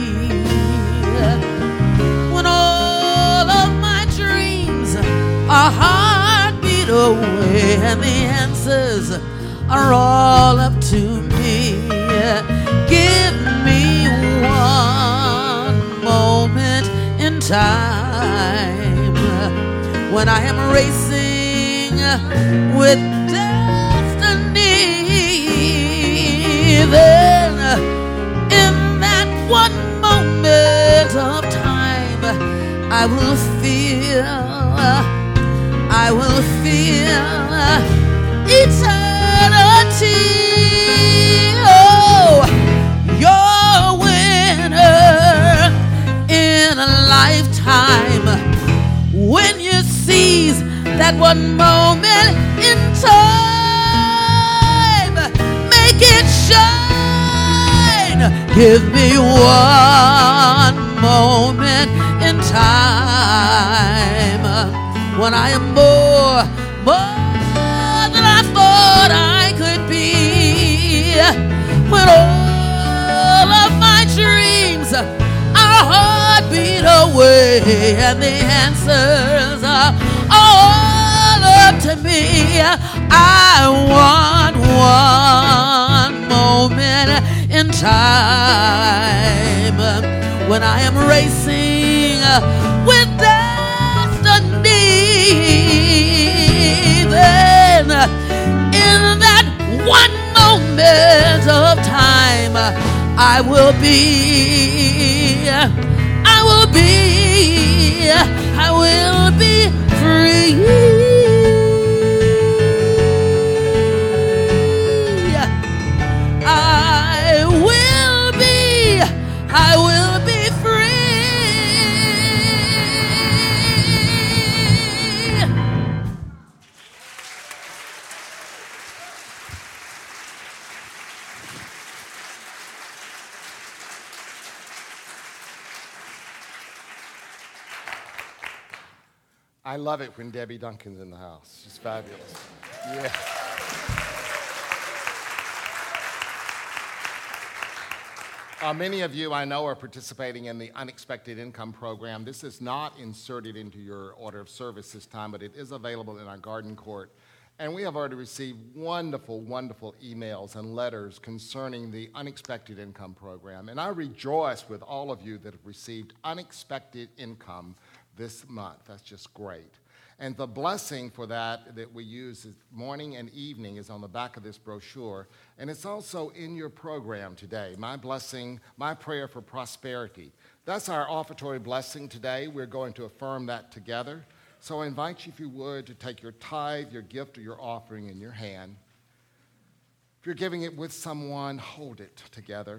When all of my dreams are a heartbeat away, and the answers are all up to me. Give me one moment in time when I am racing with destiny. Then in that one moment of time, I will feel, I will feel eternity. Oh, you're a winner. lifetime. When you seize that one moment in time, make it shine. Give me one moment in time when I am more, more than I thought I could be. When all of my dreams are heartbeat away and the answers are all up to me. I want one moment in time when I am racing with destiny. Then in that one moment of time, I will be, I will be, I will be free. I will be, I will be free. I love it when Debbie Duncan's in the house. She's fabulous. Yeah. Uh, many of you I know are participating in the Unexpected Income Program. This is not inserted into your order of service this time, but it is available in our garden court. And we have already received wonderful, wonderful emails and letters concerning the Unexpected Income Program. And I rejoice with all of you that have received unexpected income this month. That's just great. And the blessing for that that we use is morning and evening is on the back of this brochure. And it's also in your program today. My blessing, my prayer for prosperity. That's our offertory blessing today. We're going to affirm that together. So I invite you, if you would, to take your tithe, your gift, or your offering in your hand. If you're giving it with someone, hold it together.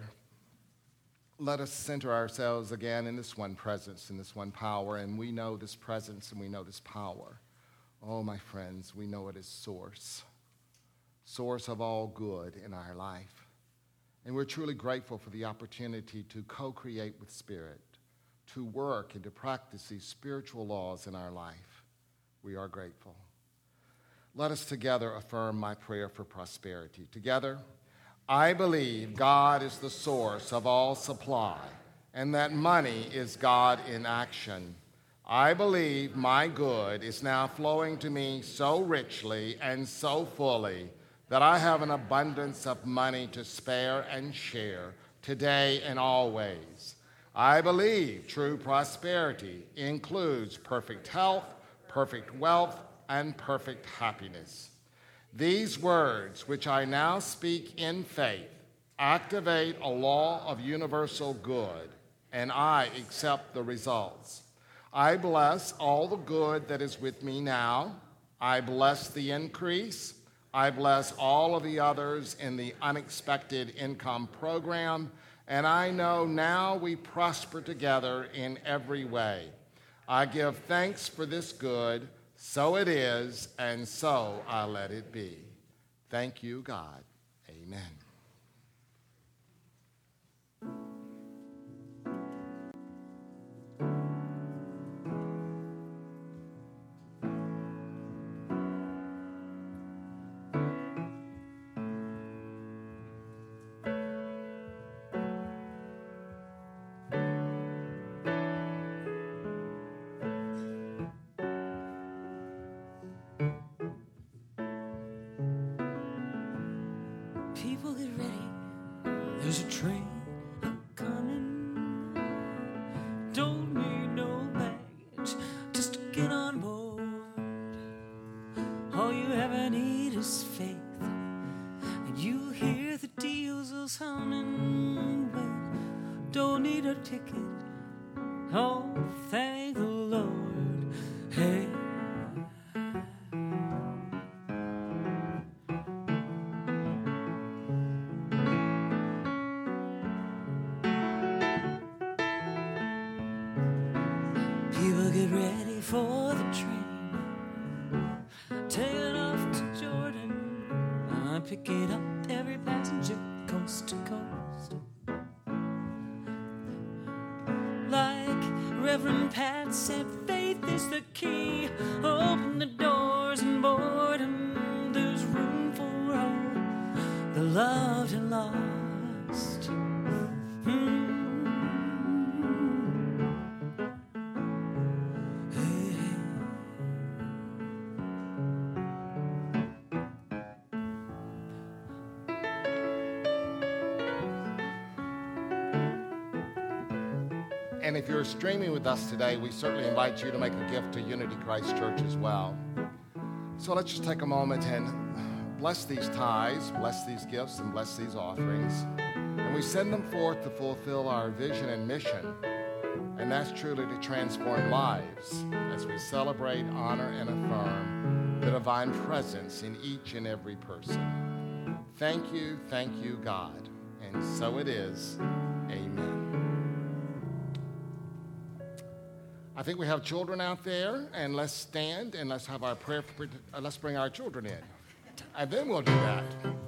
Let us center ourselves again in this one presence, in this one power, and we know this presence and we know this power. Oh, my friends, we know it is source, source of all good in our life. And we're truly grateful for the opportunity to co-create with Spirit, to work and to practice these spiritual laws in our life. We are grateful. Let us together affirm my prayer for prosperity. Together, I believe God is the source of all supply, and that money is God in action. I believe my good is now flowing to me so richly and so fully that I have an abundance of money to spare and share today and always. I believe true prosperity includes perfect health, perfect wealth, and perfect happiness. These words, which I now speak in faith, activate a law of universal good, and I accept the results. I bless all the good that is with me now. I bless the increase. I bless all of the others in the Unexpected Income Program, and I know now we prosper together in every way. I give thanks for this good. So it is, and so I let it be. Thank you, God. Amen. People get ready, there's a train coming. Don't need no baggage just to get on board. All you ever need is faith, and you hear the diesel sounding. Well, don't need a ticket, oh thank the Lord. Hey, for the train, taking off to Jordan. I pick it up, every passenger, coast to coast. Like Reverend Pat said, faith is the key. Open the doors and boredom. There's room for all the loved and lost. Hmm. And if you're streaming with us today, we certainly invite you to make a gift to Unity Christ Church as well. So let's just take a moment and bless these tithes, bless these gifts, and bless these offerings. And we send them forth to fulfill our vision and mission. And that's truly to transform lives as we celebrate, honor, and affirm the divine presence in each and every person. Thank you, thank you, God. And so it is. Amen. I think we have children out there, and let's stand and let's have our prayer. For, uh, let's bring our children in, and then we'll do that.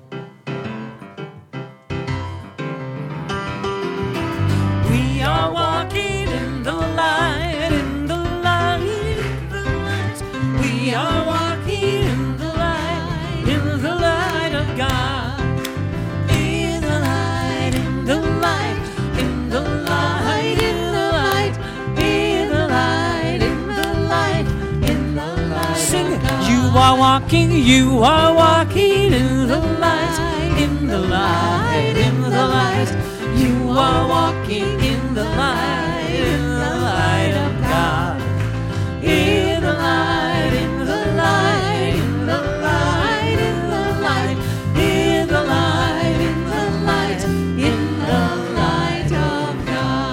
We are walking in the light, in the light, in the light. We are walking in the light, in the light of God. In the light, in the light, in the light, in the light, in the light, in the light, in the light. Sing it. You are walking, you are walking in the light, in the light, in the light. You are walking in the light, in the light of God. In the light, in the light, in the light, in the light, in the light, in the light, in the light of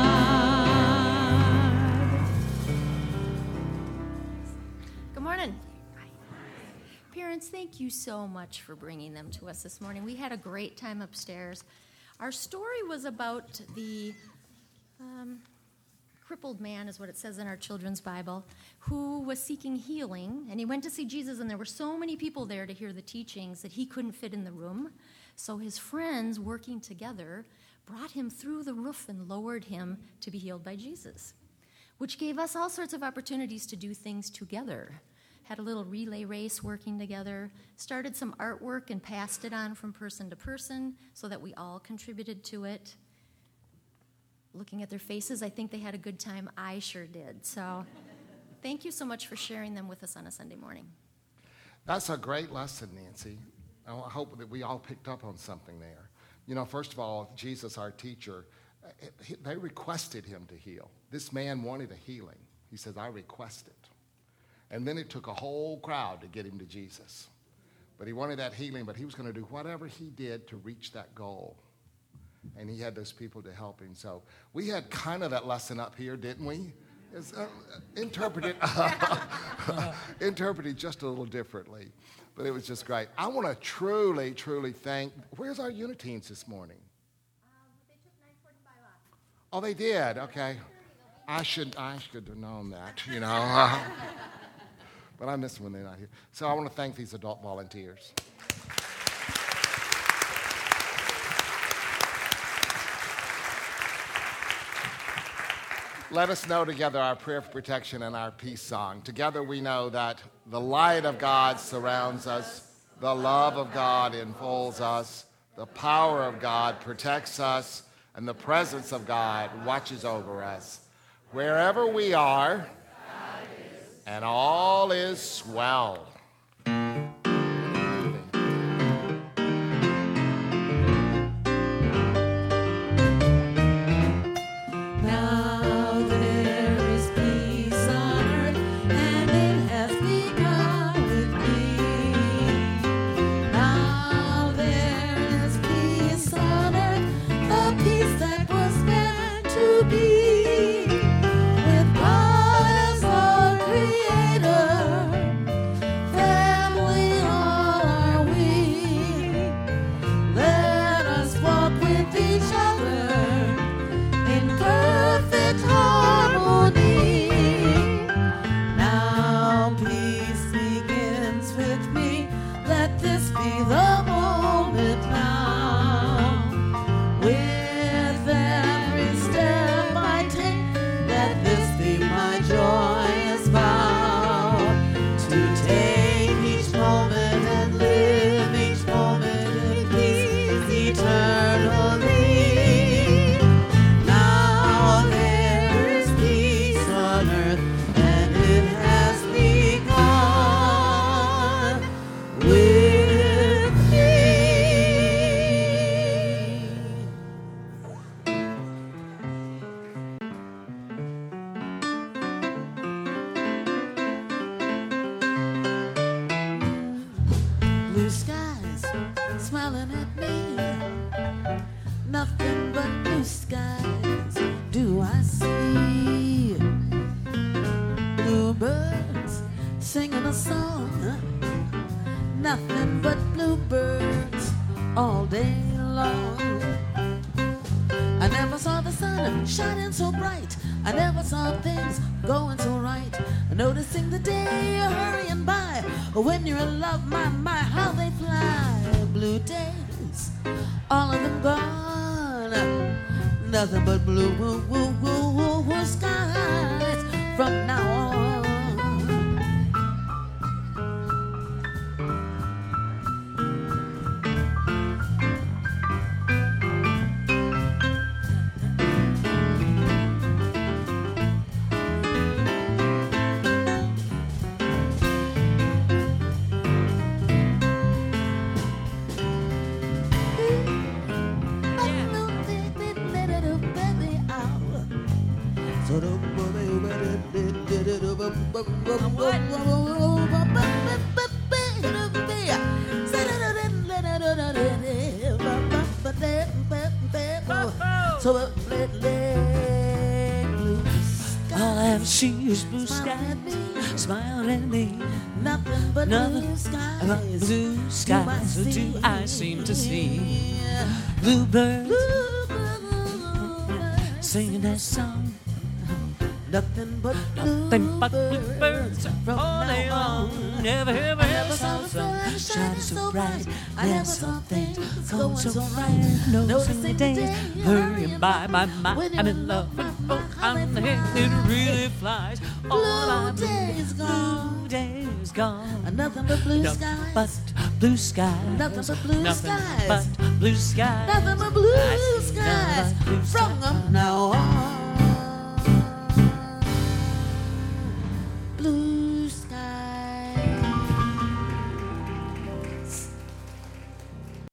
God. Good morning. Parents, thank you so much for bringing them to us this morning. We had a great time upstairs. Our story was about the um, crippled man, is what it says in our children's Bible, who was seeking healing, and he went to see Jesus, and there were so many people there to hear the teachings that he couldn't fit in the room. So his friends, working together, brought him through the roof and lowered him to be healed by Jesus, which gave us all sorts of opportunities to do things together. Had a little relay race working together, started some artwork and passed it on from person to person so that we all contributed to it. Looking at their faces, I think they had a good time. I sure did. So thank you so much for sharing them with us on a Sunday morning. That's a great lesson, Nancy. I hope that we all picked up on something there. You know, first of all, Jesus, our teacher, they requested him to heal. This man wanted a healing. He says, I request it. And then it took a whole crowd to get him to Jesus. But he wanted that healing, but he was going to do whatever he did to reach that goal. And he had those people to help him. So we had kind of that lesson up here, didn't we? It's, uh, interpreted, interpreted just a little differently. But it was just great. I want to truly, truly thank, where's our Uniteens this morning? Um, they took nine forty-five off. Oh, they did? Okay. I should, I should have known that, you know. But I miss them when they're not here. So I want to thank these adult volunteers. Let us know together our prayer for protection and our peace song. Together we know that the light of God surrounds us, the love of God enfolds us, the power of God protects us, and the presence of God watches over us. Wherever we are, and all is well. skies smiling at me. Nothing but blue skies do I see. Bluebirds singing a song. Nothing but bluebirds all day long. I never saw the sun shining so bright. I never saw things going so right. Noticing the day hurrying by. When you're in love, my, my, how they fly. Blue days, all of them gone. Nothing but blue, woo, woo, woo, woo, woo skies from now on. So all I ever see is blue skies smiling at me. Nothing but Nothing blue skies. but blue skies. So do I seem to see bluebirds singing that song. Nothing but Nothing but bluebirds bluebirds from all day now long. on. Never, ever, I ever never saw saw the the sun sun shining so bright. I Never never saw saw things things going going so so right. right. Noticing Noticing the the days day hurrying by. My mind, When I'm you're in love in and love, oh, how they I'm the fly. head. It really flies. All Blue my days blue gone. days gone. Nothing but blue Nothing skies. but blue skies. Nothing but blue Nothing skies. but blue skies. Nothing but blue I see skies nothing but blue from skies. now